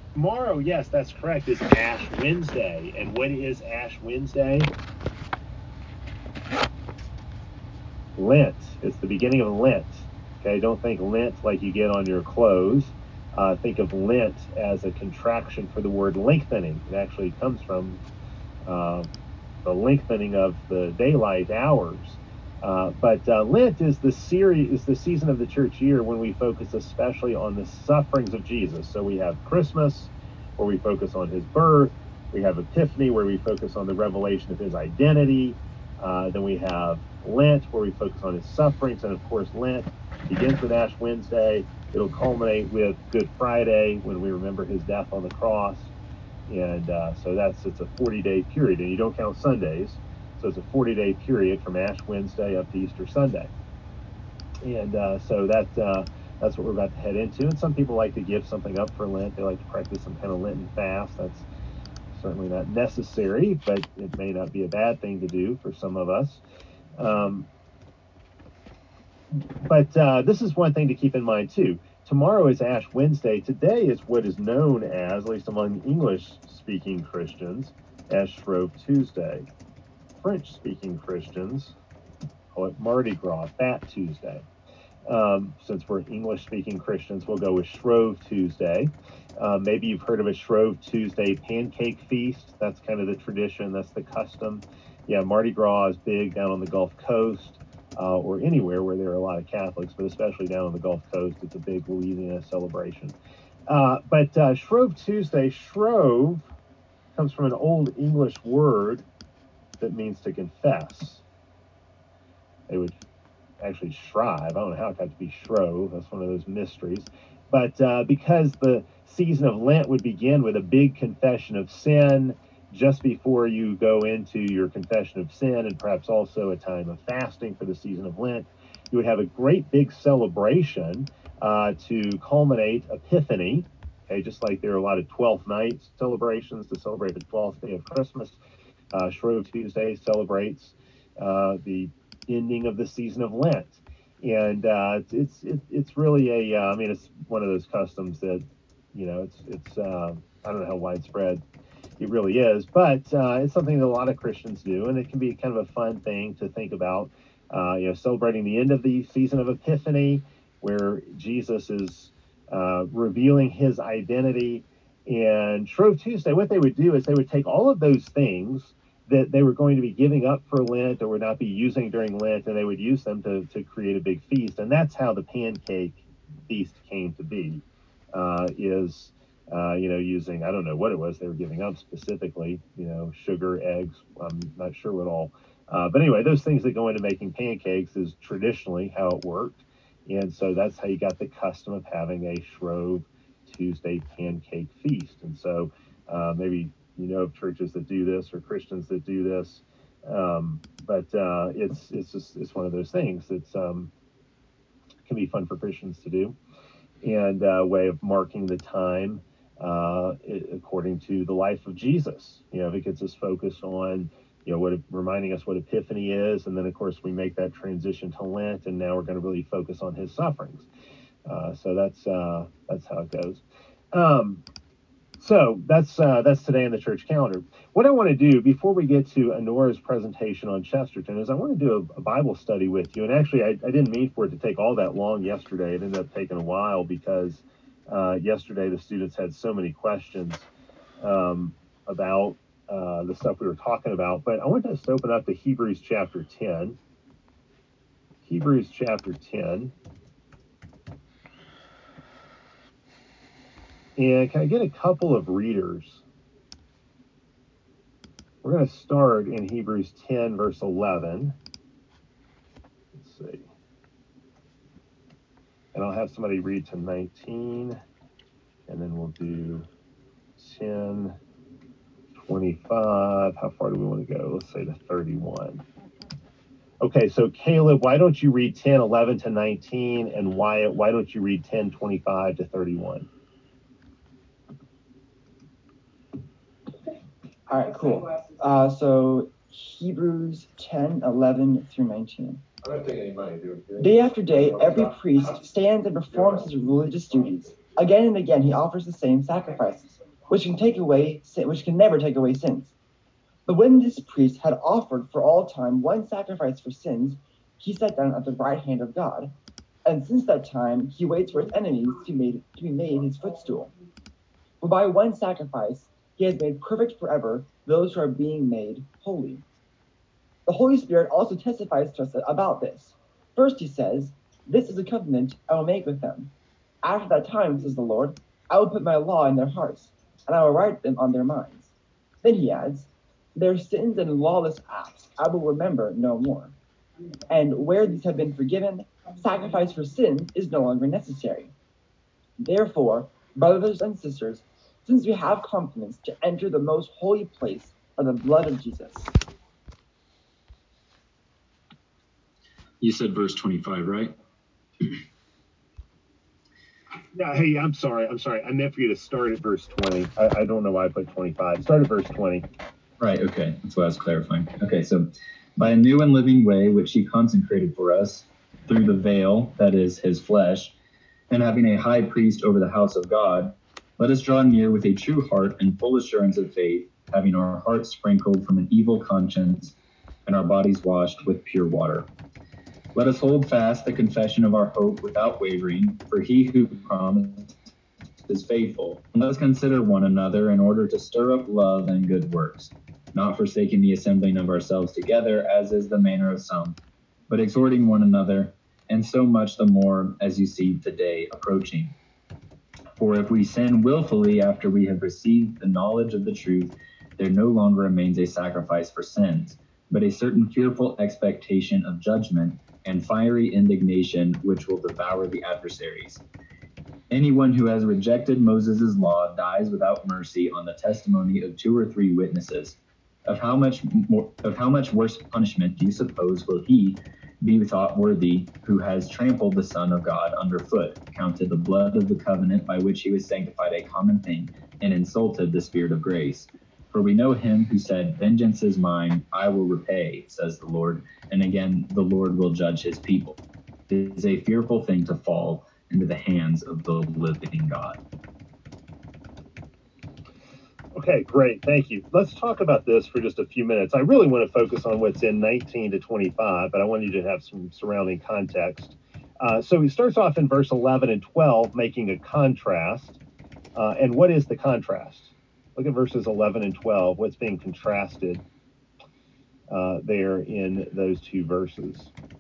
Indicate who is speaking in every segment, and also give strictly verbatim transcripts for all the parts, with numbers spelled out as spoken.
Speaker 1: Tomorrow, yes, that's correct, is Ash Wednesday. And what is Ash Wednesday? Lent. It's the beginning of Lent. Okay, don't think Lent like you get on your clothes. Uh, think of Lent as a contraction for the word lengthening. It actually comes from uh, the lengthening of the daylight hours. Uh, but uh, Lent is the series, is the season of the church year when we focus especially on the sufferings of Jesus. So we have Christmas, where we focus on his birth. We have Epiphany, where we focus on the revelation of his identity. Uh, then we have Lent, where we focus on his sufferings. And of course, Lent begins with Ash Wednesday. It'll culminate with Good Friday, when we remember his death on the cross. And uh, so that's it's a forty-day period, and you don't count Sundays. So it's a forty-day period from Ash Wednesday up to Easter Sunday. And uh, so that uh, that's what we're about to head into. And some people like to give something up for Lent. They like to practice some kind of Lenten fast. That's certainly not necessary, but it may not be a bad thing to do for some of us. Um, but uh, this is one thing to keep in mind too. Tomorrow is Ash Wednesday. Today is what is known as, at least among English-speaking Christians, as Shrove Tuesday. French-speaking Christians call it Mardi Gras, Fat Tuesday. Um, since we're English-speaking Christians, we'll go with Shrove Tuesday. Uh, maybe you've heard of a Shrove Tuesday pancake feast. That's kind of the tradition. That's the custom. Yeah, Mardi Gras is big down on the Gulf Coast. Uh, or anywhere where there are a lot of Catholics, but especially down on the Gulf Coast, it's a big Louisiana celebration. Uh, but uh, Shrove Tuesday, Shrove comes from an Old English word that means to confess. They would actually shrive. I don't know how it got to be Shrove. That's one of those mysteries. But uh, because the season of Lent would begin with a big confession of sin just before you go into your confession of sin, and perhaps also a time of fasting for the season of Lent, you would have a great big celebration uh, to culminate Epiphany. Okay, just like there are a lot of twelfth night celebrations to celebrate the twelfth day of Christmas, uh, Shrove Tuesday celebrates uh, the ending of the season of Lent. And uh, it's it's it's really a uh, I mean, it's one of those customs that, you know, it's it's uh, I don't know how widespread it really is, but uh, it's something that a lot of Christians do, and it can be kind of a fun thing to think about. Uh, you know, celebrating the end of the season of Epiphany, where Jesus is uh, revealing his identity. And Shrove Tuesday, what they would do is they would take all of those things that they were going to be giving up for Lent or would not be using during Lent, and they would use them to, to create a big feast. And that's how the pancake feast came to be, uh, is, uh, you know, using, I don't know what it was they were giving up specifically, you know, sugar, eggs, I'm not sure what all. Uh, but anyway, those things that go into making pancakes is traditionally how it worked. And so that's how you got the custom of having a Shrove Tuesday pancake feast. And so uh, maybe you know of churches that do this or Christians that do this, um, but uh, it's it's just it's one of those things that's um, can be fun for Christians to do, and a way of marking the time uh, according to the life of Jesus. You know, it gets us focused on, you know, what reminding us what Epiphany is, and then of course we make that transition to Lent, and now we're going to really focus on his sufferings. Uh, so that's uh, that's how it goes. Um, so that's uh, that's today in the church calendar. What I want to do before we get to Honora's presentation on Chesterton is I want to do a, a Bible study with you. And actually, I, I didn't mean for it to take all that long yesterday. It ended up taking a while because uh, yesterday the students had so many questions um, about uh, the stuff we were talking about. But I want us to open up to Hebrews chapter ten. Hebrews chapter ten. And can I get a couple of readers? We're going to start in Hebrews ten, verse eleven. Let's see. And I'll have somebody read to nineteen, and then we'll do ten, twenty-five. How far do we want to go? Let's say to thirty-one. Okay, so Caleb, why don't you read ten, eleven to nineteen, and Wyatt, why don't you read ten, twenty-five to thirty-one?
Speaker 2: All right, cool. Uh, so Hebrews ten, eleven through nineteen.
Speaker 1: I'm not taking any money, dude.
Speaker 2: Day after day, every priest stands and performs his religious duties. Again and again, he offers the same sacrifices. which can take away sin, which can never take away sins. But when this priest had offered for all time one sacrifice for sins, he sat down at the right hand of God. And since that time, he waits for his enemies to, made, to be made his footstool. For by one sacrifice, he has made perfect forever those who are being made holy. The Holy Spirit also testifies to us about this. First, he says, "This is a covenant I will make with them. After that time, says the Lord, I will put my law in their hearts, and I will write them on their minds." Then he adds, "Their sins and lawless acts I will remember no more. And where these have been forgiven, sacrifice for sins is no longer necessary." Therefore, brothers and sisters, since we have confidence to enter the most holy place by the blood of Jesus.
Speaker 3: You said verse twenty-five, right?
Speaker 1: Yeah, hey, I'm sorry. I'm sorry. I meant for you to start at verse twenty. I, I don't know why I put twenty-five. Start at verse twenty.
Speaker 3: Right, okay. That's what I was clarifying. Okay, so by a new and living way, which he consecrated for us through the veil, that is his flesh, and having a high priest over the house of God, let us draw near with a true heart and full assurance of faith, having our hearts sprinkled from an evil conscience and our bodies washed with pure water. Let us hold fast the confession of our hope without wavering, for he who promised is faithful. And let us consider one another in order to stir up love and good works, not forsaking the assembling of ourselves together, as is the manner of some, but exhorting one another, and so much the more as you see the day approaching. For if we sin willfully after we have received the knowledge of the truth, there no longer remains a sacrifice for sins, but a certain fearful expectation of judgment and fiery indignation which will devour the adversaries. Anyone who has rejected Moses' law dies without mercy on the testimony of two or three witnesses. Of how much more, of how much worse punishment do you suppose will he be thought worthy who has trampled the Son of God underfoot, counted the blood of the covenant by which he was sanctified a common thing, and insulted the Spirit of grace? For we know him who said, "Vengeance is mine, I will repay," says the Lord, and again, the Lord will judge his people. It is a fearful thing to fall into the hands of the living God.
Speaker 1: Okay, great. Thank you. Let's talk about this for just a few minutes. I really want to focus on what's in nineteen to twenty-five, but I want you to have some surrounding context. Uh, so he starts off in verse eleven and twelve, making a contrast. Uh, and what is the contrast? Look at verses eleven and twelve. What's being contrasted uh, there in those two verses?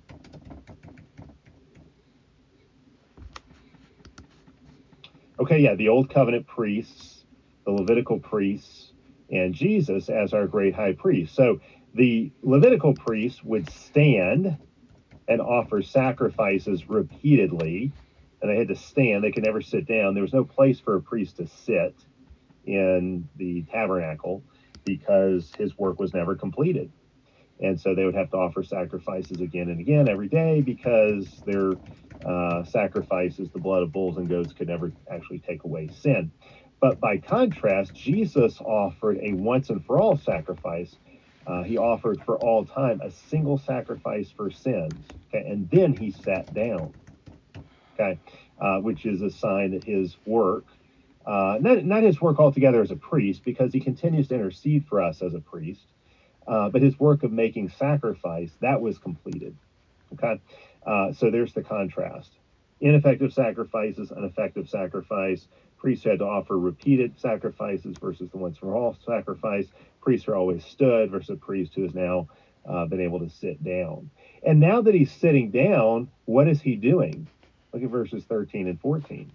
Speaker 1: Okay, yeah, the Old Covenant priests, the Levitical priests, and Jesus as our great high priest. So the Levitical priests would stand and offer sacrifices repeatedly, and they had to stand. They could never sit down. There was no place for a priest to sit in the tabernacle because his work was never completed. And so they would have to offer sacrifices again and again every day because their uh, sacrifices, the blood of bulls and goats, could never actually take away sin. But by contrast, Jesus offered a once and for all sacrifice. Uh, he offered for all time a single sacrifice for sins. Okay, and then he sat down. Okay, uh, which is a sign that his work, uh, not not his work altogether as a priest, because he continues to intercede for us as a priest. Uh, but his work of making sacrifice, that was completed. Okay, uh, so there's the contrast. Ineffective sacrifices, an effective sacrifice. Priests had to offer repeated sacrifices versus the once for all sacrifice. Priests are always stood versus a priest who has now uh, been able to sit down. And now that he's sitting down, what is he doing? Look at verses thirteen and fourteen.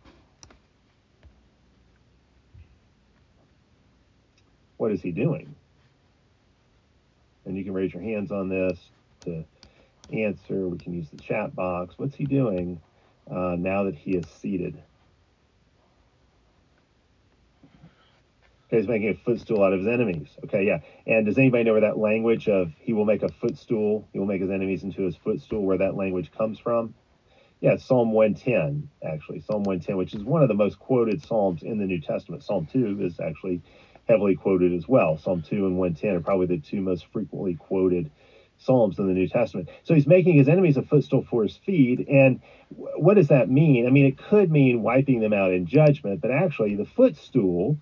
Speaker 1: What is he doing? And you can raise your hands on this to answer. We can use the chat box. What's he doing uh, now that he is seated? Okay, he's making a footstool out of his enemies. Okay, yeah. And does anybody know where that language of he will make a footstool, he will make his enemies into his footstool, where that language comes from? Yeah, it's Psalm one ten, actually. Psalm one ten, which is one of the most quoted Psalms in the New Testament. Psalm two is actually heavily quoted as well. Psalm two and one ten are probably the two most frequently quoted Psalms in the New Testament. So he's making his enemies a footstool for his feet. And what does that mean? I mean, it could mean wiping them out in judgment, but actually the footstool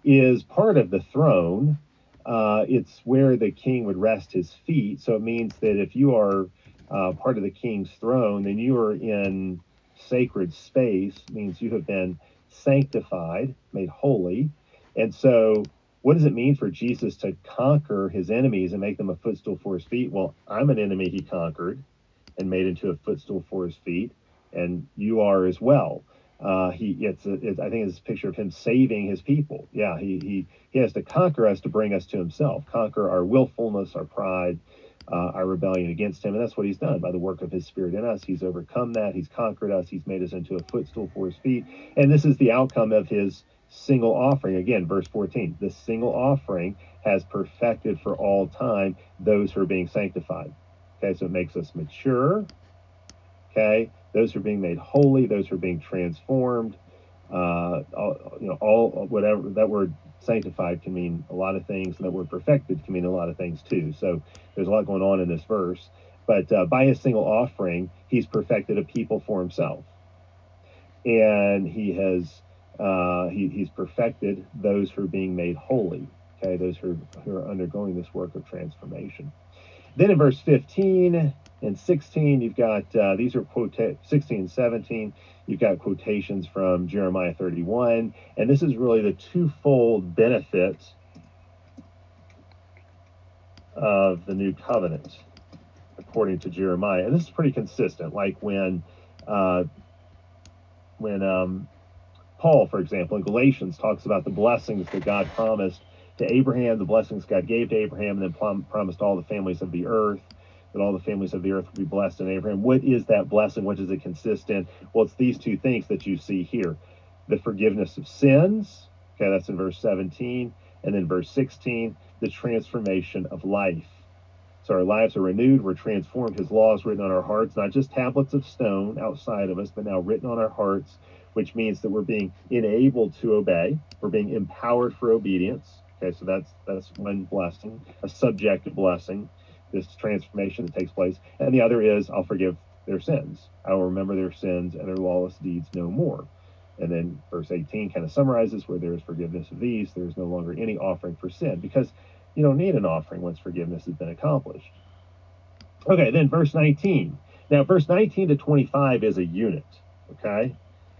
Speaker 1: is part of the throne. Uh, it's where the king would rest his feet. So it means that if you are uh, part of the king's throne, then you are in sacred space, means you have been sanctified, made holy. And so what does it mean for Jesus to conquer his enemies and make them a footstool for his feet? Well, I'm an enemy he conquered and made into a footstool for his feet, and you are as well. Uh, he, it's, a, it's, I think it's a picture of him saving his people. Yeah, he, he, he has to conquer us to bring us to himself, conquer our willfulness, our pride, uh, our rebellion against him. And that's what he's done by the work of his Spirit in us. He's overcome that. He's conquered us. He's made us into a footstool for his feet. And this is the outcome of his single offering. Again, verse fourteen, the single offering has perfected for all time those who are being sanctified. Okay, so it makes us mature. Okay, those who are being made holy, those who are being transformed. Uh, all, you know, all whatever that word sanctified can mean a lot of things, and that word perfected can mean a lot of things too. So there's a lot going on in this verse. But uh, by his single offering, he's perfected a people for himself, and he has uh, he, he's perfected those who are being made holy. Okay, those who are, who are undergoing this work of transformation. Then in verse fifteen and sixteen, you've got, uh, these are quote sixteen and seventeen, you've got quotations from Jeremiah thirty-one, and this is really the twofold benefit of the new covenant, according to Jeremiah. And this is pretty consistent, like when, uh, when um, Paul, for example, in Galatians talks about the blessings that God promised to Abraham, the blessings God gave to Abraham, and then prom- promised all the families of the earth, that all the families of the earth would be blessed in Abraham. What is that blessing? What does it consist in? Well, it's these two things that you see here. The forgiveness of sins, okay, that's in verse seventeen, and then verse sixteen, the transformation of life. So our lives are renewed, we're transformed, his law is written on our hearts, not just tablets of stone outside of us, but now written on our hearts, which means that we're being enabled to obey, we're being empowered for obedience. Okay, so that's that's one blessing, a subjective blessing, this transformation that takes place. And the other is, I'll forgive their sins. I will remember their sins and their lawless deeds no more. And then verse eighteen kind of summarizes, where there is forgiveness of these, there is no longer any offering for sin, because you don't need an offering once forgiveness has been accomplished. Okay, then verse nineteen. Now, verse nineteen to twenty-five is a unit, okay?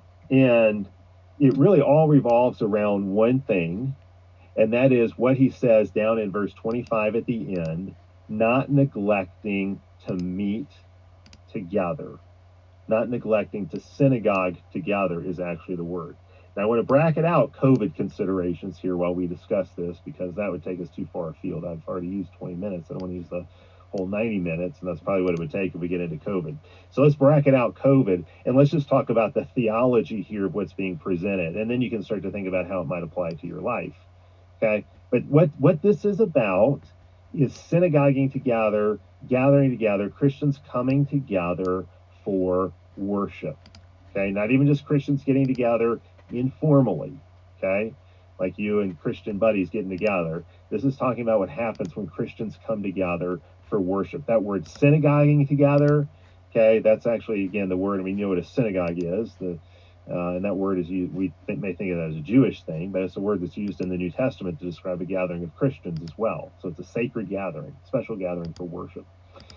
Speaker 1: And it really all revolves around one thing, and that is what he says down in verse twenty-five at the end, not neglecting to meet together. Not neglecting to synagogue together is actually the word. Now, I want to bracket out COVID considerations here while we discuss this, because that would take us too far afield. I've already used twenty minutes. I don't want to use the whole ninety minutes, and that's probably what it would take if we get into COVID. So let's bracket out COVID, and let's just talk about the theology here of what's being presented, and then you can start to think about how it might apply to your life. Okay? But what, what this is about is synagoguing together, gathering together, Christians coming together for worship. Okay, not even just Christians getting together informally. Okay, like you and Christian buddies getting together. This is talking about what happens when Christians come together for worship. That word synagoguing together, okay, that's actually, again, the word, I mean, you know what a synagogue is. The uh, and that word is used, we think, may think of it as a Jewish thing, but it's a word that's used in the New Testament to describe a gathering of Christians as well. So it's a sacred gathering, special gathering for worship.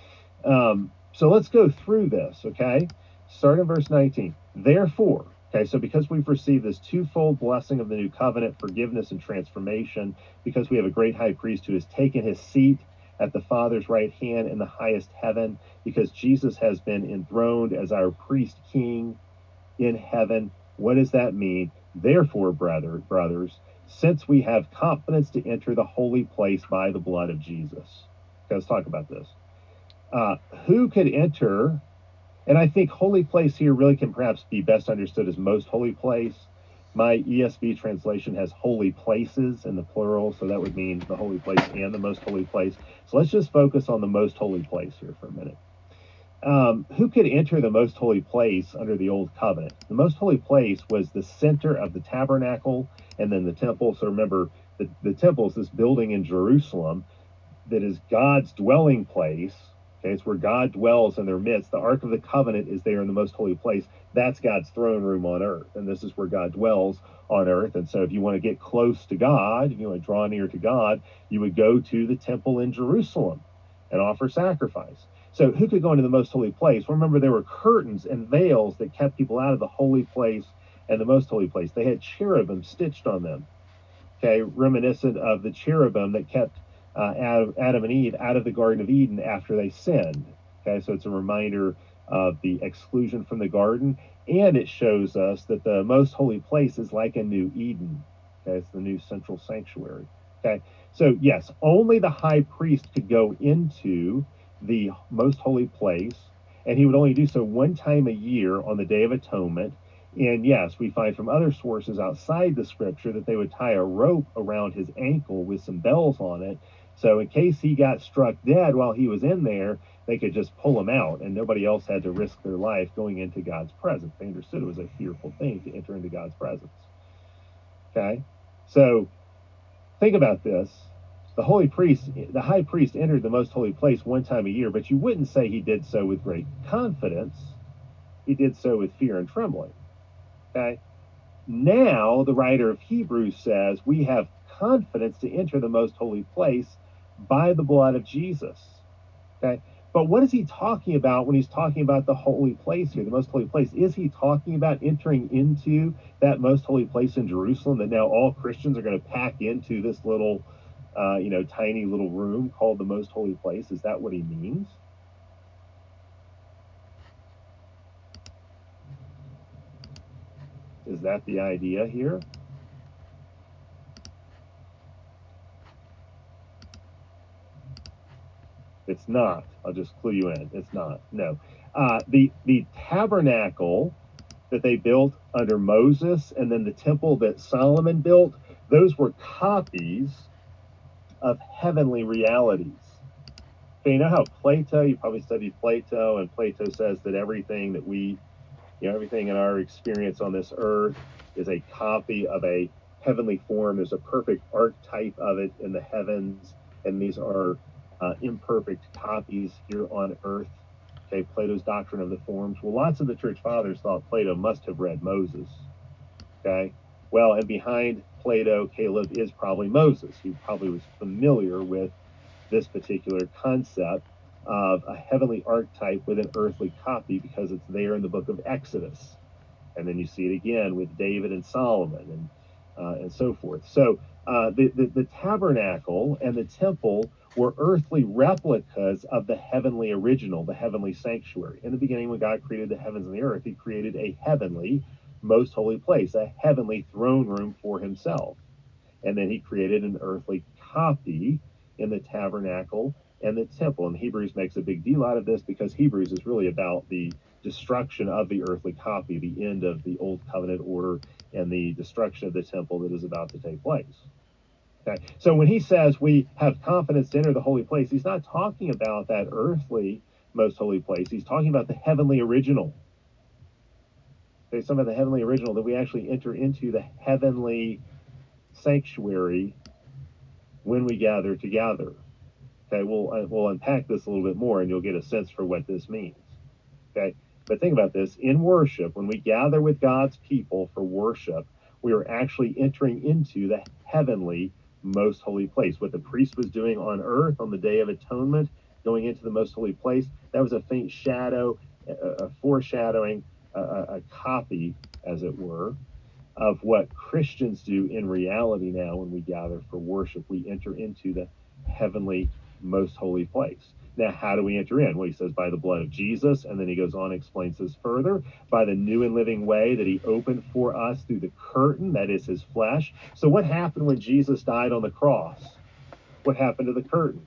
Speaker 1: Um, so let's go through this, okay? Start in verse nineteen. Therefore, okay, so because we've received this twofold blessing of the new covenant, forgiveness and transformation, because we have a great high priest who has taken his seat at the Father's right hand in the highest heaven, because Jesus has been enthroned as our priest king in heaven. What does that mean? Therefore, brother, brothers, since we have confidence to enter the holy place by the blood of Jesus. Okay, let's talk about this. Uh, who could enter? And I think holy place here really can perhaps be best understood as most holy place. My E S V translation has holy places in the plural, so that would mean the holy place and the most holy place. So let's just focus on the most holy place here for a minute. Um, who could enter the most holy place under the old covenant? The most holy place was the center of the tabernacle and then the temple. So remember, the, the temple is this building in Jerusalem that is God's dwelling place. Okay, it's where God dwells in their midst. The Ark of the Covenant is there in the most holy place. That's God's throne room on earth. And this is where God dwells on earth. And so if you want to get close to God, if you want to draw near to God, you would go to the temple in Jerusalem and offer sacrifice. So who could go into the most holy place? Well, remember, there were curtains and veils that kept people out of the holy place and the most holy place. They had cherubim stitched on them, okay, reminiscent of the cherubim that kept uh, Adam and Eve out of the Garden of Eden after they sinned. Okay, so it's a reminder of the exclusion from the garden, and it shows us that the most holy place is like a new Eden. Okay, it's the new central sanctuary. Okay, so yes, only the high priest could go into the most holy place, and he would only do so one time a year on the Day of Atonement. And yes, we find from other sources outside the scripture that they would tie a rope around his ankle with some bells on it. So in case he got struck dead while he was in there, they could just pull him out, and nobody else had to risk their life going into God's presence. They understood it was a fearful thing to enter into God's presence. Okay? So think about this. The holy priest, the high priest entered the most holy place one time a year, but you wouldn't say he did so with great confidence. He did so with fear and trembling. Okay? Now, the writer of Hebrews says we have confidence to enter the most holy place by the blood of Jesus. Okay? But what is he talking about when he's talking about the holy place here, the most holy place? Is he talking about entering into that most holy place in Jerusalem that now all Christians are going to pack into this little, uh, you know, tiny little room called the most holy place? Is that what he means? Is that the idea here? It's not. I'll just clue you in. It's not. No. Uh, the the tabernacle that they built under Moses and then the temple that Solomon built, those were copies of heavenly realities. Okay, you know how Plato, you probably studied Plato, and Plato says that everything that we, you know, everything in our experience on this earth is a copy of a heavenly form. There's a perfect archetype of it in the heavens, and these are uh, imperfect copies here on earth. Okay, Plato's doctrine of the forms. Well, lots of the church fathers thought Plato must have read Moses. Okay, well, and behind Plato, Caleb is probably Moses, who probably was familiar with this particular concept of a heavenly archetype with an earthly copy because it's there in the book of Exodus. And then you see it again with David and Solomon and uh, and so forth. So uh, the, the, the tabernacle and the temple were earthly replicas of the heavenly original, the heavenly sanctuary. In the beginning, when God created the heavens and the earth, he created a heavenly, most holy place, a heavenly throne room for himself. And then he created an earthly copy in the tabernacle and the temple. And Hebrews makes a big deal out of this because Hebrews is really about the destruction of the earthly copy, the end of the old covenant order, and the destruction of the temple that is about to take place. Okay, so when he says we have confidence to enter the holy place, he's not talking about that earthly most holy place. He's talking about the heavenly original. Okay, some of the heavenly original that we actually enter into the heavenly sanctuary when we gather together. Okay, we'll uh, we'll unpack this a little bit more, and you'll get a sense for what this means. Okay, but think about this: in worship, when we gather with God's people for worship, we are actually entering into the heavenly, most holy place. What the priest was doing on earth on the Day of Atonement, going into the most holy place, that was a faint shadow, a, a foreshadowing, a, a copy, as it were, of what Christians do in reality now when we gather for worship. We enter into the heavenly, most holy place. Now, how do we enter in? Well, he says by the blood of Jesus, and then he goes on and explains this further, by the new and living way that he opened for us through the curtain, that is his flesh. So what happened when Jesus died on the cross? What happened to the curtain?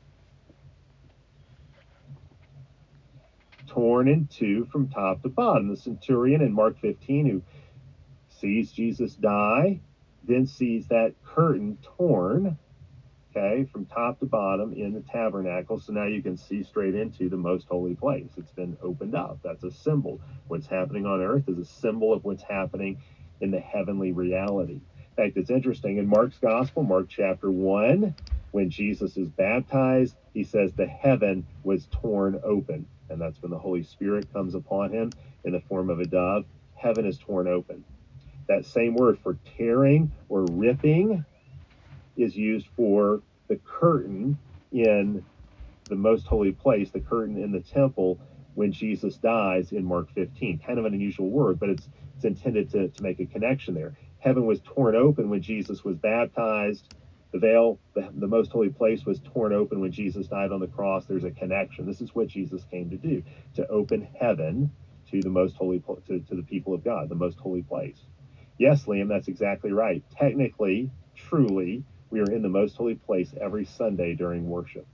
Speaker 1: Torn in two from top to bottom. The centurion in Mark fifteen, who sees Jesus die, then sees that curtain torn, okay, from top to bottom in the tabernacle. So now you can see straight into the most holy place. It's been opened up. That's a symbol. What's happening on earth is a symbol of what's happening in the heavenly reality. In fact, it's interesting. In Mark's gospel, Mark chapter one, When Jesus is baptized, he says the heaven was torn open. And that's when the Holy Spirit comes upon him in the form of a dove. Heaven is torn open. That same word for tearing or ripping is used for the curtain in the most holy place, the curtain in the temple when Jesus dies in Mark fifteen. Kind of an unusual word, but it's it's intended to, to make a connection there. Heaven was torn open when Jesus was baptized. The veil, the, the most holy place, was torn open when Jesus died on the cross. There's a connection. This is what Jesus came to do, to open heaven to the most holy, to, to the people of God, the most holy place. Yes, Liam, that's exactly right. Technically, truly, we are in the most holy place every Sunday during worship.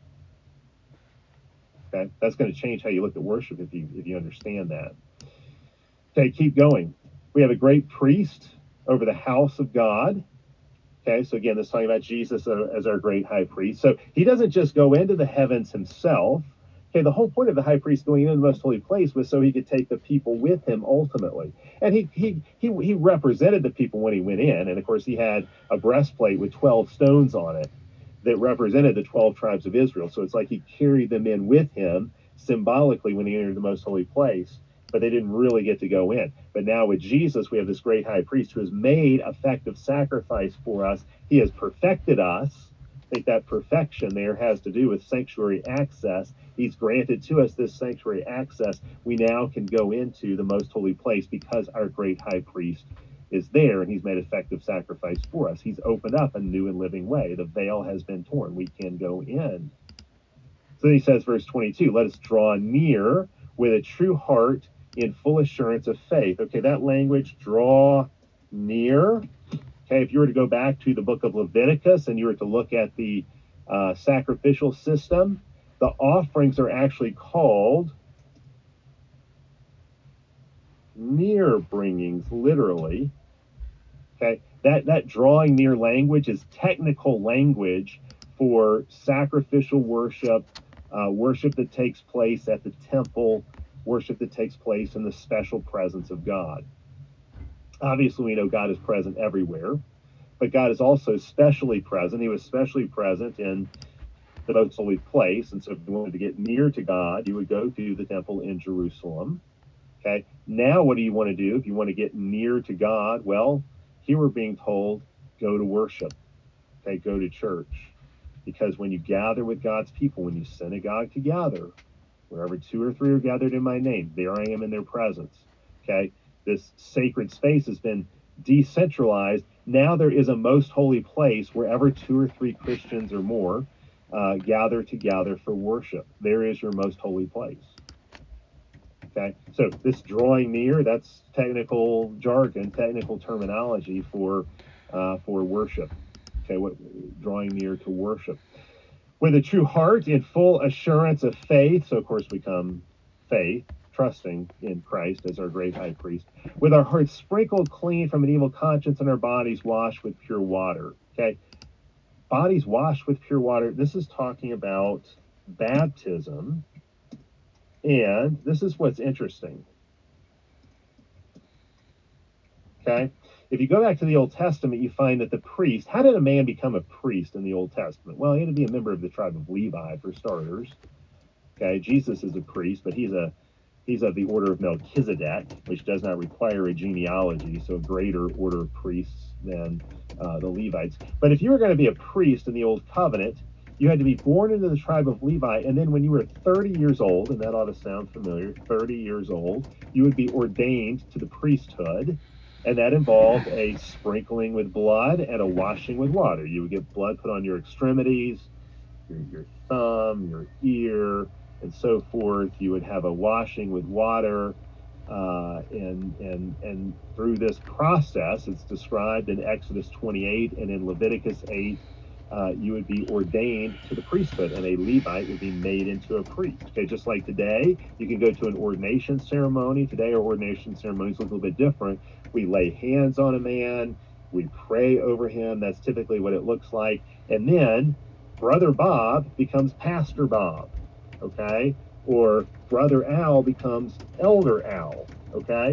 Speaker 1: Okay, that's going to change how you look at worship if you if you understand that. Okay, keep going. We have a great priest over the house of God. Okay, so again, this is talking about Jesus as our great high priest. So he doesn't just go into the heavens himself. Okay, the whole point of the high priest going into the most holy place was so he could take the people with him ultimately. And he he he he represented the people when he went in. And of course, he had a breastplate with twelve stones on it that represented the twelve tribes of Israel. So it's like he carried them in with him symbolically when he entered the most holy place, but they didn't really get to go in. But now with Jesus, we have this great high priest who has made effective sacrifice for us. He has perfected us. I think that perfection there has to do with sanctuary access. He's granted to us this sanctuary access. We now can go into the most holy place because our great high priest is there, and he's made effective sacrifice for us. He's opened up a new and living way. The veil has been torn. We can go in. So then he says, verse twenty-two, let us draw near with a true heart in full assurance of faith. Okay, that language, draw near. Okay, if you were to go back to the book of Leviticus and you were to look at the uh, sacrificial system, the offerings are actually called near bringings, literally. Okay, that, that drawing near language is technical language for sacrificial worship, uh, worship that takes place at the temple, worship that takes place in the special presence of God. Obviously, we know God is present everywhere, but God is also specially present. He was specially present in the most holy place, and so if you wanted to get near to God, you would go to the temple in Jerusalem. Okay, now what do you want to do if you want to get near to God? Well, here we're being told, go to worship. Okay, go to church. Because when you gather with God's people, when you synagogue together, wherever two or three are gathered in my name, there I am in their presence. Okay, this sacred space has been decentralized. Now there is a most holy place wherever two or three Christians or more uh, gather together for worship. There is your most holy place. Okay, so this drawing near, that's technical jargon, technical terminology for uh, for worship. Okay, what drawing near to worship. With a true heart in full assurance of faith, so of course we come faith, trusting in Christ as our great high priest, with our hearts sprinkled clean from an evil conscience and our bodies washed with pure water. Okay, bodies washed with pure water, this is talking about baptism. And this is what's interesting. Okay, if you go back to the Old Testament, you find that the priest, how did a man become a priest in the Old Testament? Well, he had to be a member of the tribe of Levi, for starters. Okay, Jesus is a priest, but he's a he's of the order of Melchizedek, which does not require a genealogy, so a greater order of priests than uh, the Levites. But if you were going to be a priest in the Old Covenant, you had to be born into the tribe of Levi, and then when you were thirty years old, and that ought to sound familiar, thirty years old, you would be ordained to the priesthood, and that involved a sprinkling with blood and a washing with water. You would get blood put on your extremities, your, your thumb, your ear, and so forth. You would have a washing with water, uh, and and and through this process, it's described in Exodus twenty-eight and in Leviticus eight. Uh, you would be ordained to the priesthood, and a Levite would be made into a priest. Okay, just like today, you can go to an ordination ceremony. Today, our ordination ceremonies look a little bit different. We lay hands on a man, we pray over him. That's typically what it looks like, and then Brother Bob becomes Pastor Bob, okay? Or Brother Al becomes Elder Al, okay?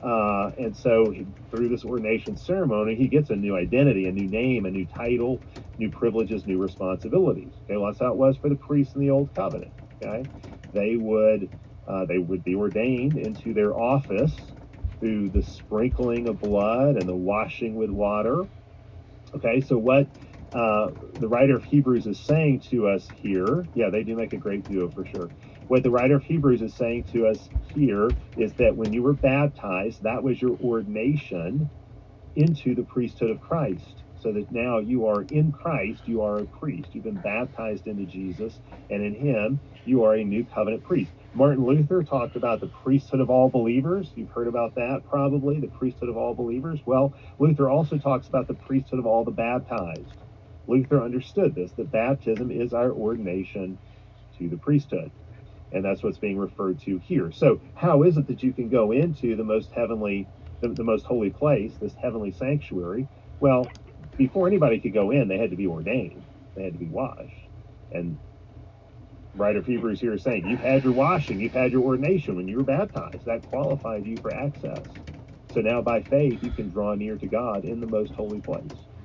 Speaker 1: Uh, and so he, through this ordination ceremony, he gets a new identity, a new name, a new title, new privileges, new responsibilities. Okay, well, that's how it was for the priests in the Old Covenant. Okay, they would uh, they would be ordained into their office through the sprinkling of blood and the washing with water. Okay, so what uh, the writer of Hebrews is saying to us here, yeah, they do make a great duo for sure. What the writer of Hebrews is saying to us here is that when you were baptized, that was your ordination into the priesthood of Christ. So that now you are in Christ, you are a priest. You've been baptized into Jesus, and in him, you are a new covenant priest. Martin Luther talked about the priesthood of all believers. You've heard about that probably, the priesthood of all believers. Well, Luther also talks about the priesthood of all the baptized. Luther understood this, that baptism is our ordination to the priesthood. And that's what's being referred to here. So how is it that you can go into the most heavenly, the, the most holy place, this heavenly sanctuary? Well, before anybody could go in, they had to be ordained. They had to be washed. And the writer of Hebrews here is saying, you've had your washing, you've had your ordination when you were baptized. That qualified you for access. So now by faith, you can draw near to God in the most holy place.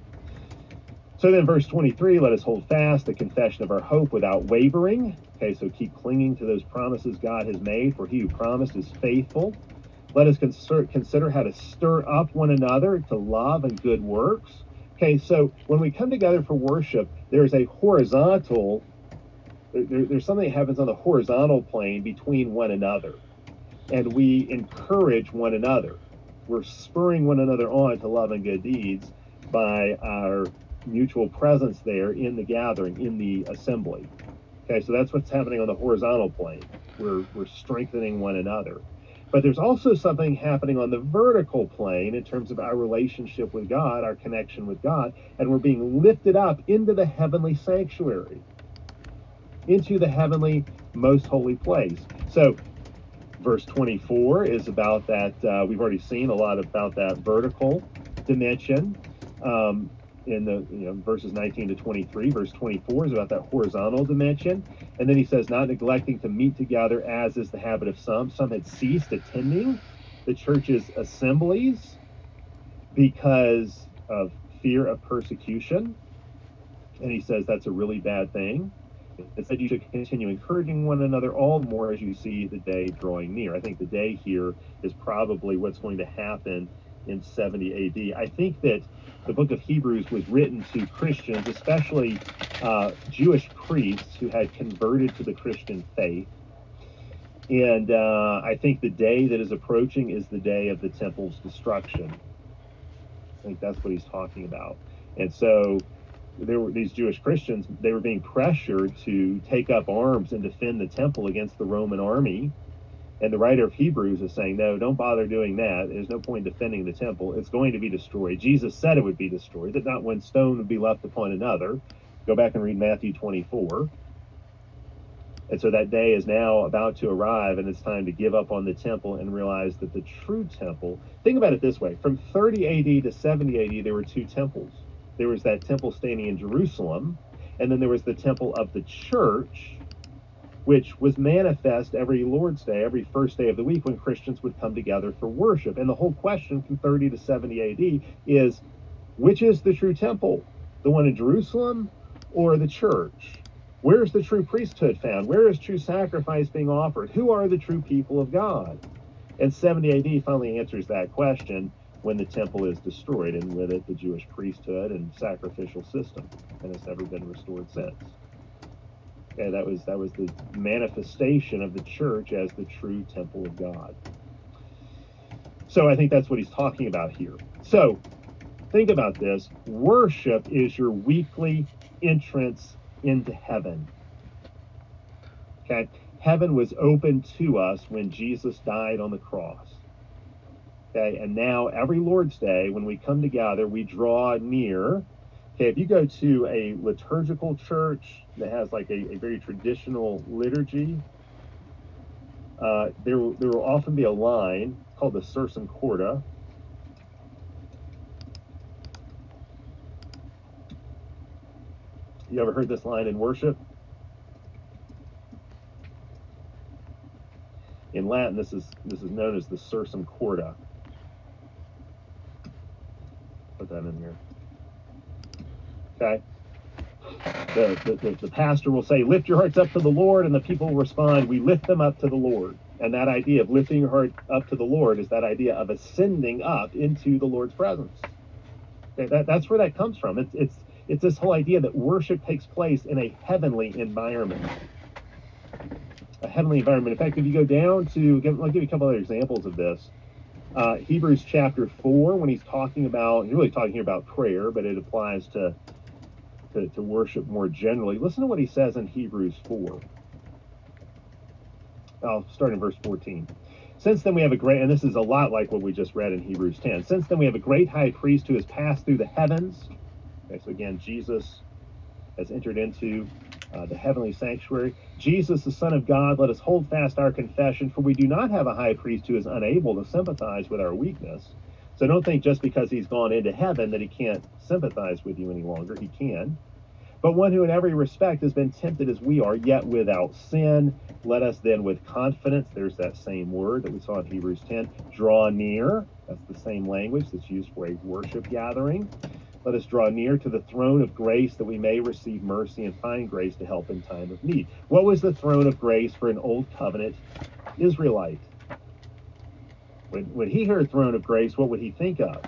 Speaker 1: So then verse twenty-three, let us hold fast the confession of our hope without wavering. Okay, so keep clinging to those promises God has made, for he who promised is faithful. Let us consider, consider how to stir up one another to love and good works. Okay, so when we come together for worship, there's a horizontal, there, there's something that happens on the horizontal plane between one another. And we encourage one another. We're spurring one another on to love and good deeds by our mutual presence there in the gathering, in the assembly. Okay, so that's what's happening on the horizontal plane. We're, we're strengthening one another. But there's also something happening on the vertical plane in terms of our relationship with God, our connection with God, and we're being lifted up into the heavenly sanctuary, into the heavenly most holy place. So verse twenty-four is about that, uh, we've already seen a lot about that vertical dimension um, in the you know verses nineteen to twenty-three. Verse twenty-four is about that horizontal dimension. And then he says, not neglecting to meet together as is the habit of some. Some had ceased attending the church's assemblies because of fear of persecution. And he says that's a really bad thing. It said you should continue encouraging one another all the more as you see the day drawing near. I think the day here is probably what's going to happen in seventy A D. I think that the book of Hebrews was written to Christians, especially uh, Jewish priests who had converted to the Christian faith. And uh, I think the day that is approaching is the day of the temple's destruction. I think that's what he's talking about. And so there were these Jewish Christians, they were being pressured to take up arms and defend the temple against the Roman army. And the writer of Hebrews is saying, no, don't bother doing that. There's no point defending the temple. It's going to be destroyed. Jesus said it would be destroyed, that not one stone would be left upon another. Go back and read Matthew twenty-four. And so that day is now about to arrive, and it's time to give up on the temple and realize that the true temple, think about it this way, from thirty A D to seventy A D, there were two temples. There was that temple standing in Jerusalem, and then there was the temple of the church, which was manifest every Lord's Day, every first day of the week when Christians would come together for worship. And the whole question from thirty to seventy A D is, which is the true temple? The one in Jerusalem or the church? Where is the true priesthood found? Where is true sacrifice being offered? Who are the true people of God? And seventy A D finally answers that question when the temple is destroyed, and with it the Jewish priesthood and sacrificial system, and it's never been restored since. Okay, that was that was the manifestation of the church as the true temple of God. So I think that's what he's talking about here. So think about this. Worship is your weekly entrance into heaven. Okay, heaven was open to us when Jesus died on the cross. Okay, and now every Lord's Day, when we come together, we draw near. Okay, if you go to a liturgical church that has like a, a very traditional liturgy, uh, there, will, there will often be a line called the Sursum Corda. You ever heard this line in worship? In Latin, this is this is known as the Sursum Corda. Put that in here. Okay. The, the, the, the pastor will say, lift your hearts up to the Lord, and the people will respond, we lift them up to the Lord. And that idea of lifting your heart up to the Lord is that idea of ascending up into the Lord's presence. Okay, that, that's where that comes from. It's, it's, it's this whole idea that worship takes place in a heavenly environment. A heavenly environment. In fact, if you go down to, I'll give you a couple other examples of this. Uh, Hebrews chapter four, when he's talking about, he's really talking here about prayer, but it applies to To, to worship more generally. Listen to what he says in Hebrews four. I'll start in verse fourteen. Since then we have a great, and this is a lot like what we just read in Hebrews ten. Since then we have a great high priest who has passed through the heavens. Okay, so again, Jesus has entered into uh, the heavenly sanctuary. Jesus, the Son of God, let us hold fast our confession, for we do not have a high priest who is unable to sympathize with our weakness. So don't think just because he's gone into heaven that he can't sympathize with you any longer. He can. But one who in every respect has been tempted as we are, yet without sin. Let us then with confidence, there's that same word that we saw in Hebrews ten, draw near. That's the same language that's used for a worship gathering. Let us draw near to the throne of grace that we may receive mercy and find grace to help in time of need. What was the throne of grace for an old covenant Israelite? When, when he heard throne of grace, what would he think of?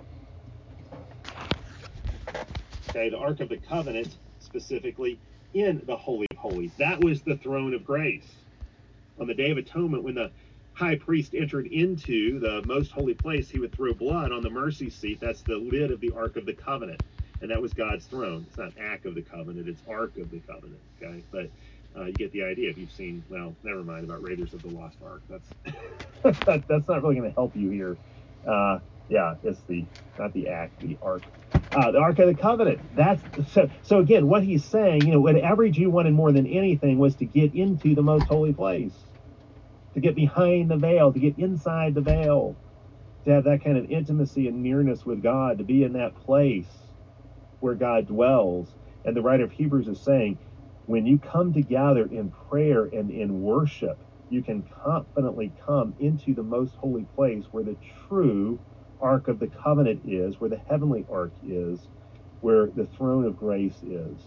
Speaker 1: Okay, the Ark of the Covenant, specifically in the Holy of Holies. That was the throne of grace. On the Day of Atonement, when the high priest entered into the most holy place, he would throw blood on the mercy seat. That's the lid of the Ark of the Covenant. And that was God's throne. It's not Ark of the Covenant, it's Ark of the Covenant. Okay, but uh, you get the idea. If you've seen, well, never mind about Raiders of the Lost Ark. That's that, that's not really going to help you here. Uh, yeah, it's the not the act, the Ark. Uh, the Ark of the Covenant. That's so. So again, what he's saying, you know, what every Jew wanted more than anything was to get into the most holy place, to get behind the veil, to get inside the veil, to have that kind of intimacy and nearness with God, to be in that place where God dwells. And the writer of Hebrews is saying, when you come together in prayer and in worship, you can confidently come into the most holy place where the true Ark of the Covenant is, where the heavenly Ark is, where the throne of grace is.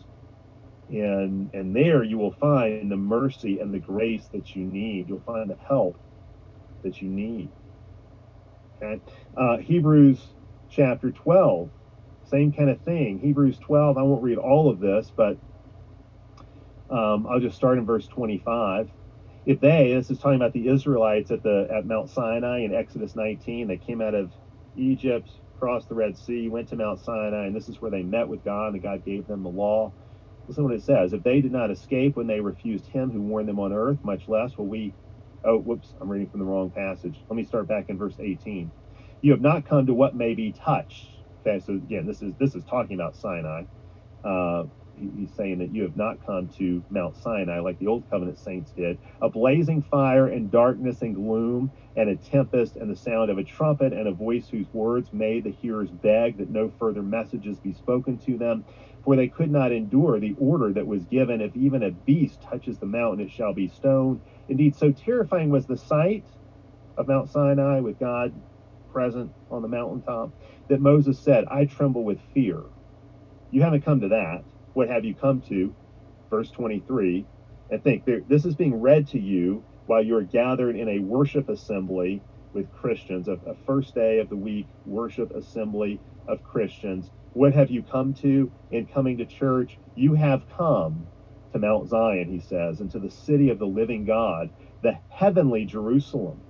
Speaker 1: And and there you will find the mercy and the grace that you need. You'll find the help that you need. Okay? Uh, Hebrews chapter twelve, same kind of thing. Hebrews twelve, I won't read all of this, but um, I'll just start in verse twenty-five. If they, this is talking about the Israelites at the at Mount Sinai in Exodus nineteen, they came out of Egypt, crossed the Red Sea, went to Mount Sinai, and this is where they met with God, and God gave them the law. Listen to what it says. If they did not escape when they refused him who warned them on earth, much less will we... Oh, whoops, I'm reading from the wrong passage. Let me start back in verse eighteen. You have not come to what may be touched. Okay, so again, this is this is talking about Sinai. Uh, he's saying that you have not come to Mount Sinai like the old covenant saints did, a blazing fire and darkness and gloom and a tempest and the sound of a trumpet and a voice whose words made the hearers beg that no further messages be spoken to them, for they could not endure the order that was given. If even a beast touches the mountain, it shall be stoned. Indeed, so terrifying was the sight of Mount Sinai with God present on the mountaintop that Moses said, I tremble with fear. You haven't come to that. What have you come to? Verse twenty-three. And think, there, this is being read to you while you're gathered in a worship assembly with Christians, a, a first day of the week worship assembly of Christians. What have you come to in coming to church? You have come to Mount Zion, he says, and to the city of the living God, the heavenly Jerusalem.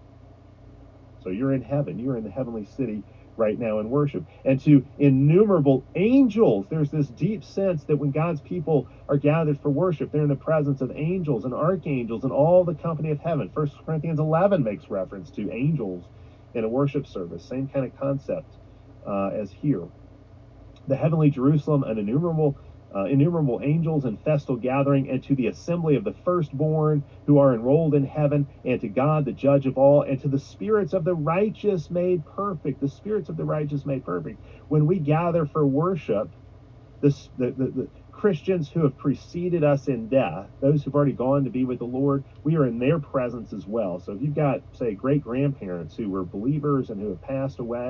Speaker 1: So you're in heaven. You're in the heavenly city right now in worship, and to innumerable angels. There's this deep sense that when God's people are gathered for worship, they're in the presence of angels and archangels and all the company of heaven. First Corinthians eleven makes reference to angels in a worship service. Same kind of concept uh, as here. The heavenly Jerusalem, an innumerable Uh, innumerable angels in festal gathering, and to the assembly of the firstborn who are enrolled in heaven, and to God, the judge of all, and to the spirits of the righteous made perfect. The spirits of the righteous made perfect. When we gather for worship, this, the, the, the Christians who have preceded us in death, those who've already gone to be with the Lord, we are in their presence as well. So if you've got, say, great grandparents who were believers and who have passed away,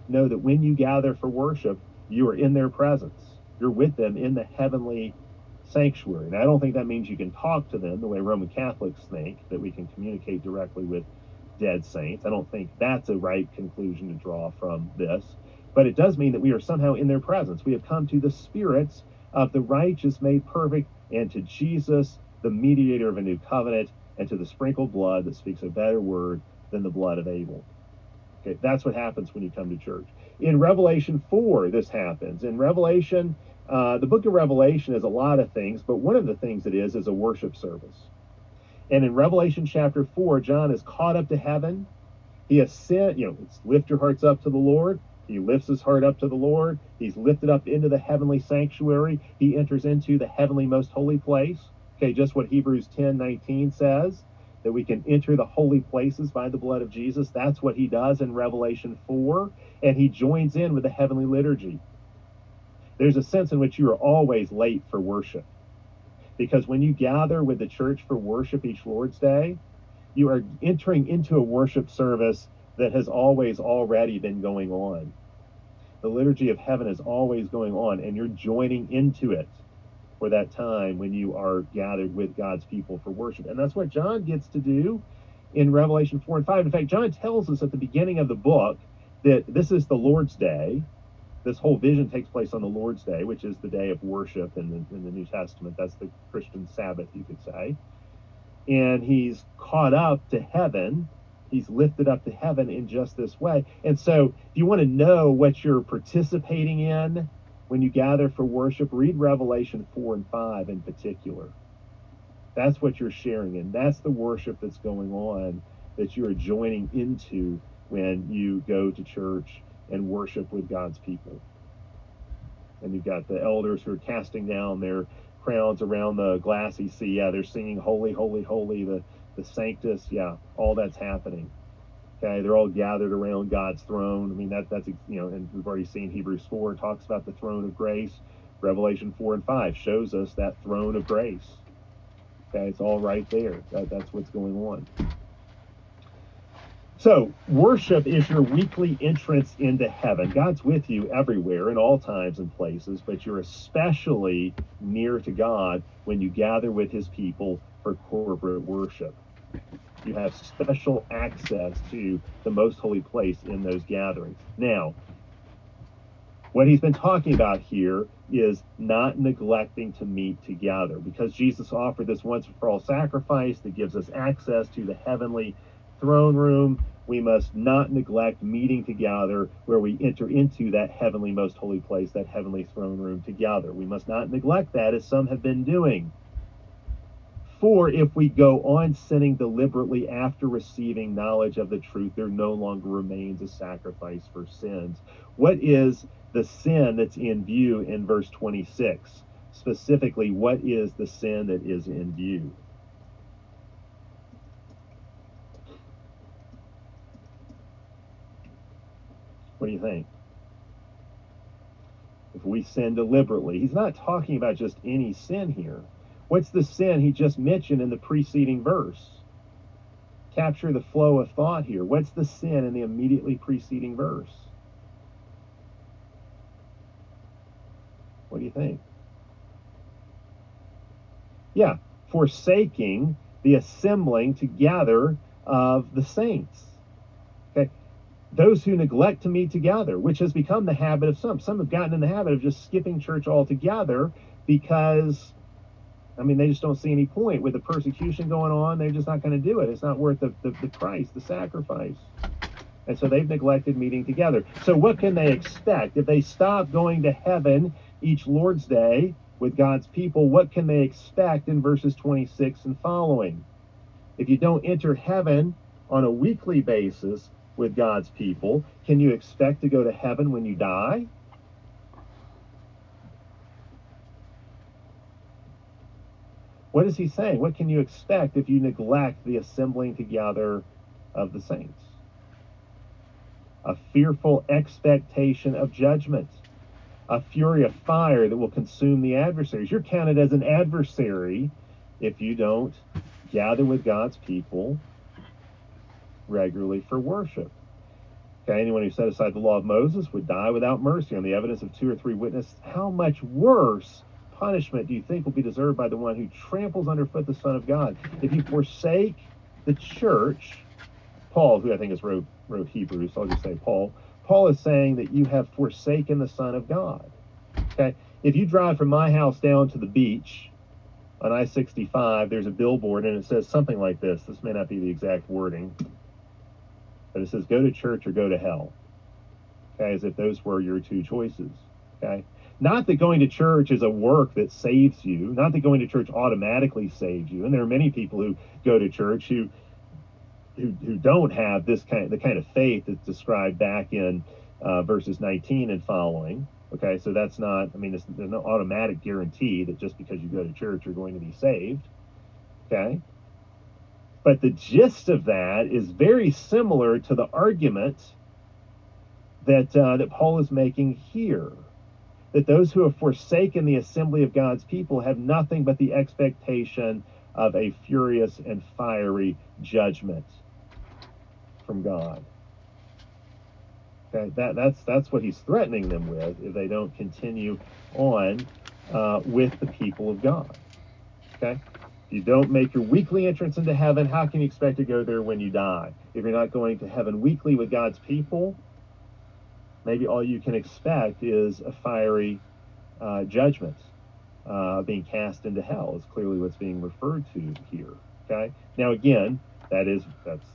Speaker 1: know that when you gather for worship, you are in their presence. You're with them in the heavenly sanctuary. And I don't think that means you can talk to them the way Roman Catholics think, that we can communicate directly with dead saints. I don't think that's a right conclusion to draw from this. But it does mean that we are somehow in their presence. We have come to the spirits of the righteous made perfect, and to Jesus, the mediator of a new covenant, and to the sprinkled blood that speaks a better word than the blood of Abel. Okay, that's what happens when you come to church. In Revelation four, this happens. In Revelation, uh, the book of Revelation is a lot of things, but one of the things it is is a worship service. And in Revelation chapter four, John is caught up to heaven. He ascends, you know, it's lift your hearts up to the Lord. He lifts his heart up to the Lord. He's lifted up into the heavenly sanctuary. He enters into the heavenly most holy place. Okay, just what Hebrews ten nineteen says, that we can enter the holy places by the blood of Jesus. That's what he does in Revelation four, and he joins in with the heavenly liturgy. There's a sense in which you are always late for worship, because when you gather with the church for worship each Lord's Day, you are entering into a worship service that has always already been going on. The liturgy of heaven is always going on, and you're joining into it for that time when you are gathered with God's people for worship. And that's what John gets to do in Revelation four and five. In fact, John tells us at the beginning of the book that this is the Lord's Day. This whole vision takes place on the Lord's Day, which is the day of worship in the, in the New Testament. That's the Christian Sabbath, you could say. And he's caught up to heaven. He's lifted up to heaven in just this way. And so if you want to know what you're participating in when you gather for worship, read Revelation four and five in particular. That's what you're sharing in. That's the worship that's going on, that you are joining into when you go to church and worship with God's people. And you've got the elders who are casting down their crowns around the glassy sea. Yeah, they're singing holy, holy, holy, the, the Sanctus. Yeah, all that's happening. Okay, they're all gathered around God's throne. I mean, that that's, you know, and we've already seen Hebrews four talks about the throne of grace. Revelation four and five shows us that throne of grace. Okay, it's all right there. That, that's what's going on. So, worship is your weekly entrance into heaven. God's with you everywhere in all times and places, but you're especially near to God when you gather with his people for corporate worship. You have special access to the most holy place in those gatherings. Now, what he's been talking about here is not neglecting to meet together, because Jesus offered this once and for all sacrifice that gives us access to the heavenly throne room. We must not neglect meeting together where we enter into that heavenly most holy place, that heavenly throne room together. We must not neglect that, as some have been doing. For if we go on sinning deliberately after receiving knowledge of the truth, there no longer remains a sacrifice for sins. What is the sin that's in view in verse twenty-six? Specifically, what is the sin that is in view? What do you think? If we sin deliberately, he's not talking about just any sin here. What's the sin he just mentioned in the preceding verse? Capture the flow of thought here. What's the sin in the immediately preceding verse? What do you think? Yeah, forsaking the assembling together of the saints. Okay, those who neglect to meet together, which has become the habit of some. Some have gotten in the habit of just skipping church altogether because, I mean, they just don't see any point. With the persecution going on, they're just not going to do it. It's not worth the, the, the price, the sacrifice. And so they've neglected meeting together. So what can they expect? If they stop going to heaven each Lord's Day with God's people, what can they expect in verses twenty-six and following? If you don't enter heaven on a weekly basis with God's people, can you expect to go to heaven when you die? What is he saying? What can you expect if you neglect the assembling together of the saints? A fearful expectation of judgment, a fury of fire that will consume the adversaries. You're counted as an adversary if you don't gather with God's people regularly for worship. Okay, anyone who set aside the law of Moses would die without mercy on the evidence of two or three witnesses. How much worse punishment do you think will be deserved by the one who tramples underfoot the Son of God? If you forsake the church, Paul, who I think is wrote, wrote Hebrews, so I'll just say Paul, Paul is saying that you have forsaken the Son of God. Okay, if you drive from my house down to the beach on I sixty-five, there's a billboard and it says something like this. This may not be the exact wording, but it says, go to church or go to hell. Okay, as if those were your two choices. Okay, not that going to church is a work that saves you, not that going to church automatically saves you. And there are many people who go to church who who, who don't have this kind, the kind of faith that's described back in uh, verses nineteen and following. Okay, so that's not, I mean, there's no automatic guarantee that just because you go to church you're going to be saved. Okay, but the gist of that is very similar to the argument that uh, that Paul is making here, that those who have forsaken the assembly of God's people have nothing but the expectation of a furious and fiery judgment from God. Okay, that that's that's what he's threatening them with if they don't continue on uh, with the people of God. Okay, if you don't make your weekly entrance into heaven, how can you expect to go there when you die? If you're not going to heaven weekly with God's people, maybe all you can expect is a fiery uh, judgment, uh, being cast into hell is clearly what's being referred to here. Okay. Now again, that is that's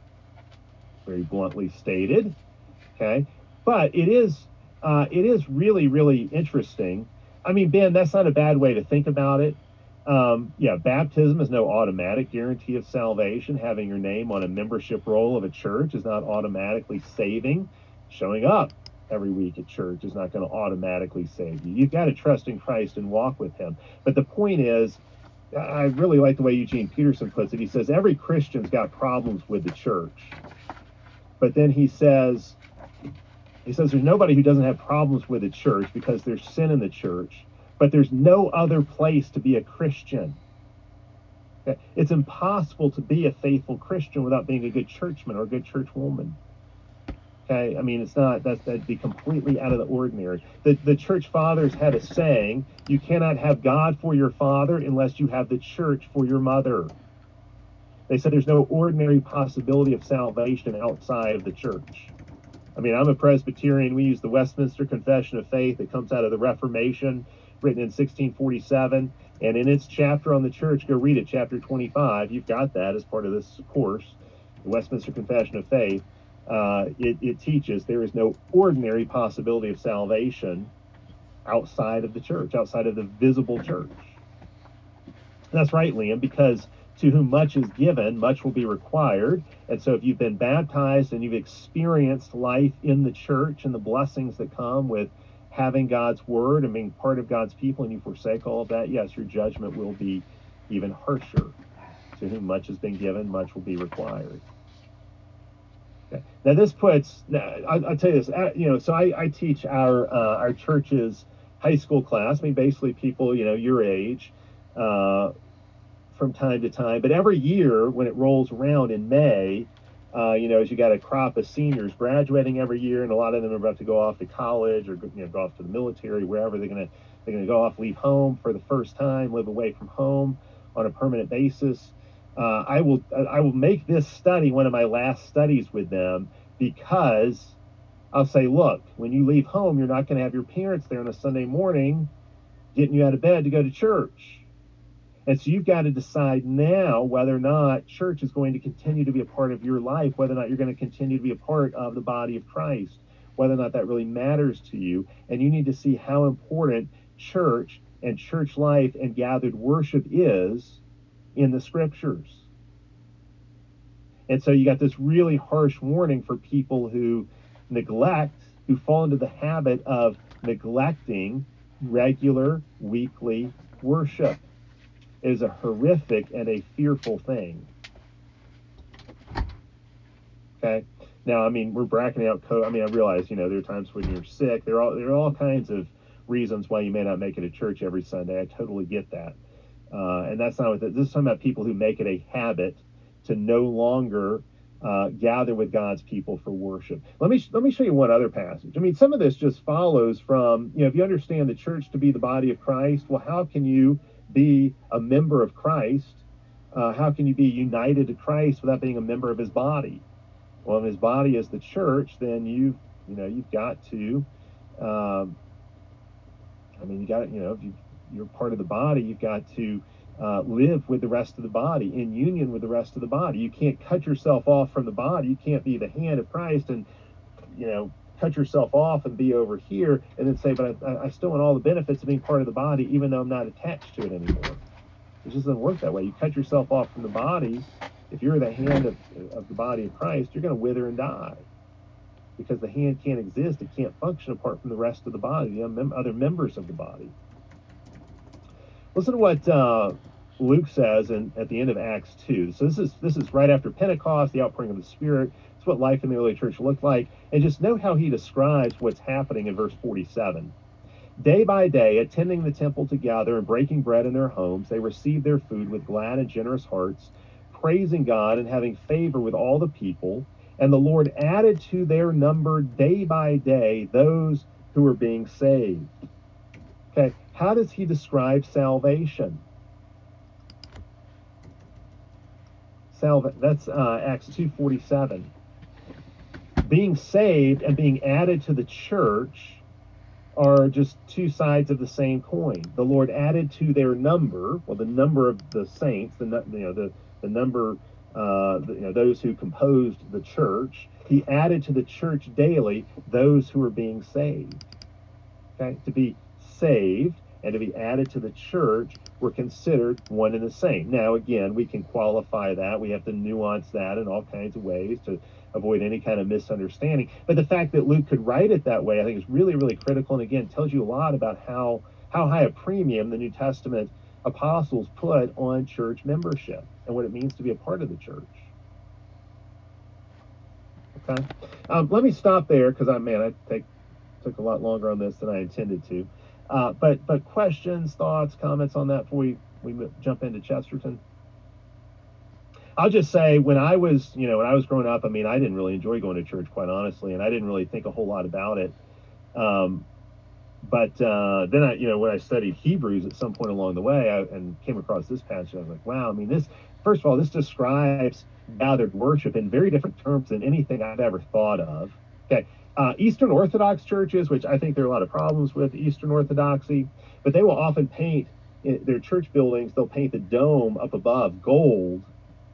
Speaker 1: very bluntly stated. Okay, but it is uh, it is really really interesting. I mean, Ben, that's not a bad way to think about it. Um, yeah, baptism is no automatic guarantee of salvation. Having your name on a membership roll of a church is not automatically saving. Showing up every week at church is not going to automatically save you. You've got to trust in Christ and walk with him. But the point is, I really like the way Eugene Peterson puts it. He says every Christian's got problems with the church. But then he says, he says there's nobody who doesn't have problems with the church because there's sin in the church, but there's no other place to be a Christian. Okay? It's impossible to be a faithful Christian without being a good churchman or a good churchwoman. Okay, I mean, it's not, that's, that'd be completely out of the ordinary. The, the church fathers had a saying, you cannot have God for your father unless you have the church for your mother. They said there's no ordinary possibility of salvation outside of the church. I mean, I'm a Presbyterian. We use the Westminster Confession of Faith that comes out of the Reformation, written in sixteen forty-seven. And in its chapter on the church, go read it, chapter twenty-five. You've got that as part of this course, the Westminster Confession of Faith. Uh, it, it teaches there is no ordinary possibility of salvation outside of the church, outside of the visible church. That's right, Liam, because to whom much is given, much will be required. And so if you've been baptized and you've experienced life in the church and the blessings that come with having God's word and being part of God's people, and you forsake all of that, yes, your judgment will be even harsher. To whom much has been given, much will be required. Okay. Now this puts, I'll, I'll tell you this, you know, so I, I teach our uh, our church's high school class. I mean, basically people, you know, your age, uh, from time to time. But every year when it rolls around in May, uh, you know, as you got a crop of seniors graduating every year, and a lot of them are about to go off to college or, you know, go off to the military, wherever they're gonna they're gonna go off, leave home for the first time, live away from home on a permanent basis. Uh, I will I will make this study one of my last studies with them, because I'll say, look, when you leave home, you're not going to have your parents there on a Sunday morning getting you out of bed to go to church. And so you've got to decide now whether or not church is going to continue to be a part of your life, whether or not you're going to continue to be a part of the body of Christ, whether or not that really matters to you. And you need to see how important church and church life and gathered worship is in the scriptures. And so you got this really harsh warning for people who neglect, who fall into the habit of neglecting regular weekly worship. It is a horrific and a fearful thing. Okay. Now, I mean, we're bracketing out code. I mean, I realize, you know, there are times when you're sick. There are, there are all kinds of reasons why you may not make it to church every Sunday. I totally get that. Uh, and that's not what this is talking about, people who make it a habit to no longer uh, gather with God's people for worship. Let me let me show you one other passage. I mean, some of this just follows from, you know, if you understand the church to be the body of Christ, well, how can you be a member of Christ? Uh, how can you be united to Christ without being a member of his body? Well, if his body is the church, then you've, you know, you've got to, um, I mean, you got, you know, if you, you're part of the body, you've got to uh, live with the rest of the body, in union with the rest of the body. You can't cut yourself off from the body. You can't be the hand of Christ and, you know, cut yourself off and be over here and then say, but I, I still want all the benefits of being part of the body, even though I'm not attached to it anymore. It just doesn't work that way. You cut yourself off from the body. If you're the hand of, of the body of Christ, you're going to wither and die, because the hand can't exist. It can't function apart from the rest of the body, the other members of the body. Listen to what uh, Luke says in, at the end of Acts two. So this is this is right after Pentecost, the outpouring of the Spirit. It's what life in the early church looked like. And just note how he describes what's happening in verse forty-seven. Day by day, attending the temple together and breaking bread in their homes, they received their food with glad and generous hearts, praising God and having favor with all the people. And the Lord added to their number day by day those who were being saved. Okay, how does he describe salvation? Salva- that's uh, Acts two forty-seven. Being saved and being added to the church are just two sides of the same coin. The Lord added to their number, well, the number of the saints, the you know the the number, uh, the, you know those who composed the church. He added to the church daily those who are being saved. Okay, to be saved and to be added to the church were considered one and the same. Now, again, we can qualify that. We have to nuance that in all kinds of ways to avoid any kind of misunderstanding. But the fact that Luke could write it that way, I think, is really, really critical. And again, tells you a lot about how, how high a premium the New Testament apostles put on church membership and what it means to be a part of the church. Okay? Um, let me stop there because, I man, I take, took a lot longer on this than I intended to. Uh, but but questions, thoughts, comments on that before we, we jump into Chesterton? I'll just say, when I was, you know, when I was growing up, I mean, I didn't really enjoy going to church, quite honestly, and I didn't really think a whole lot about it. Um, but uh, then I, you know, when I studied Hebrews at some point along the way, I, and came across this passage, I was like, wow, I mean, this, first of all, this describes gathered worship in very different terms than anything I've ever thought of. Okay. Uh, Eastern Orthodox churches, which I think there are a lot of problems with Eastern Orthodoxy, but they will often paint in their church buildings, they'll paint the dome up above gold,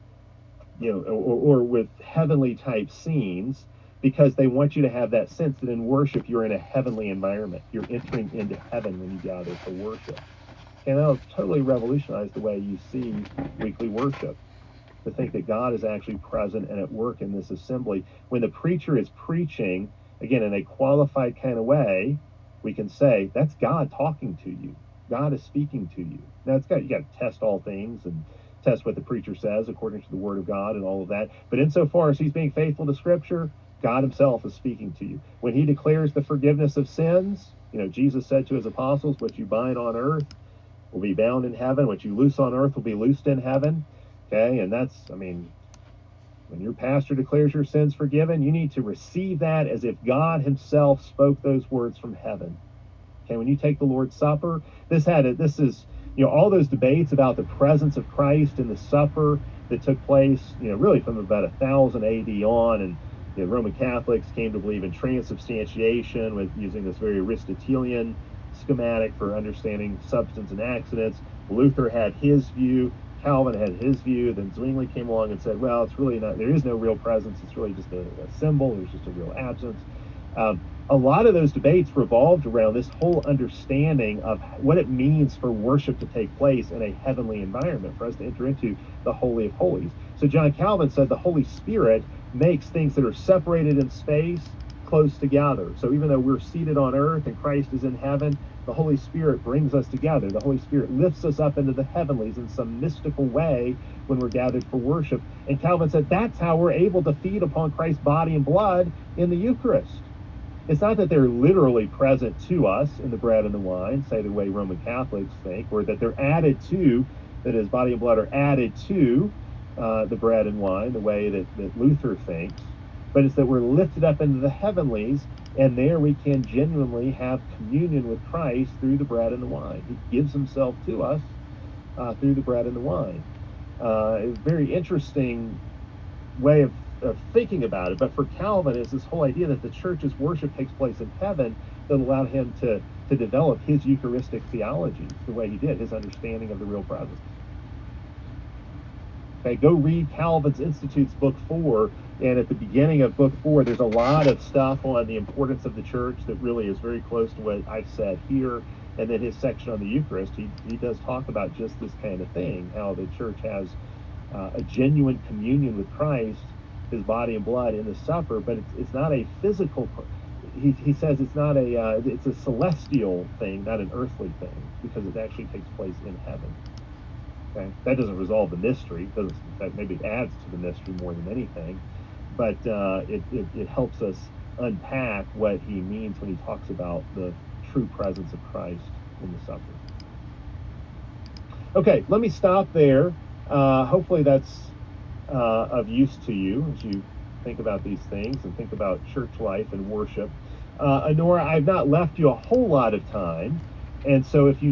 Speaker 1: you know, or, or with heavenly type scenes, because they want you to have that sense that in worship you're in a heavenly environment. You're entering into heaven when you gather for worship. And that'll totally revolutionize the way you see weekly worship. To think that God is actually present and at work in this assembly. When the preacher is preaching, again, in a qualified kind of way, we can say, that's God talking to you. God is speaking to you. Now, it's got, you got to test all things and test what the preacher says according to the Word of God and all of that. But insofar as he's being faithful to Scripture, God himself is speaking to you. When he declares the forgiveness of sins, you know, Jesus said to his apostles, what you bind on earth will be bound in heaven. What you loose on earth will be loosed in heaven. Okay, and that's, I mean, when your pastor declares your sins forgiven, you need to receive that as if God himself spoke those words from heaven. Okay, when you take the Lord's Supper, this had a, this is, you know, all those debates about the presence of Christ in the supper that took place, you know, really from about one thousand A D on, and you know, Roman Catholics came to believe in transubstantiation with using this very Aristotelian schematic for understanding substance and accidents. Luther had his view. Calvin had his view. Then Zwingli came along and said, well, it's really not, there is no real presence. It's really just a, a symbol. There's just a real absence. Um, a lot of those debates revolved around this whole understanding of what it means for worship to take place in a heavenly environment, for us to enter into the Holy of Holies. So John Calvin said the Holy Spirit makes things that are separated in space close together. So even though we're seated on earth and Christ is in heaven, the Holy Spirit brings us together. The Holy Spirit lifts us up into the heavenlies in some mystical way when we're gathered for worship. And Calvin said that's how we're able to feed upon Christ's body and blood in the Eucharist. It's not that they're literally present to us in the bread and the wine, say the way Roman Catholics think, or that they're added to, that his body and blood are added to uh, the bread and wine the way that, that Luther thinks, but it's that we're lifted up into the heavenlies, and there we can genuinely have communion with Christ through the bread and the wine. He gives himself to us uh, through the bread and the wine. Uh, it's a very interesting way of, of thinking about it, but for Calvin, it's this whole idea that the church's worship takes place in heaven that allowed him to, to develop his Eucharistic theology the way he did, his understanding of the real presence. Okay, go read Calvin's Institutes, book four, and at the beginning of book four, there's a lot of stuff on the importance of the church that really is very close to what I've said here. And then his section on the Eucharist, he, he does talk about just this kind of thing, how the church has uh, a genuine communion with Christ, his body and blood in the supper, but it's, it's not a physical, he, he says it's not a, uh, it's a celestial thing, not an earthly thing, because it actually takes place in heaven. Okay? That doesn't resolve the mystery. Doesn't, that maybe adds to the mystery more than anything, but uh, it, it, it helps us unpack what he means when he talks about the true presence of Christ in the supper. Okay, let me stop there. Uh, hopefully that's uh, of use to you as you think about these things and think about church life and worship. Uh, Honora, I've not left you a whole lot of time, and so if you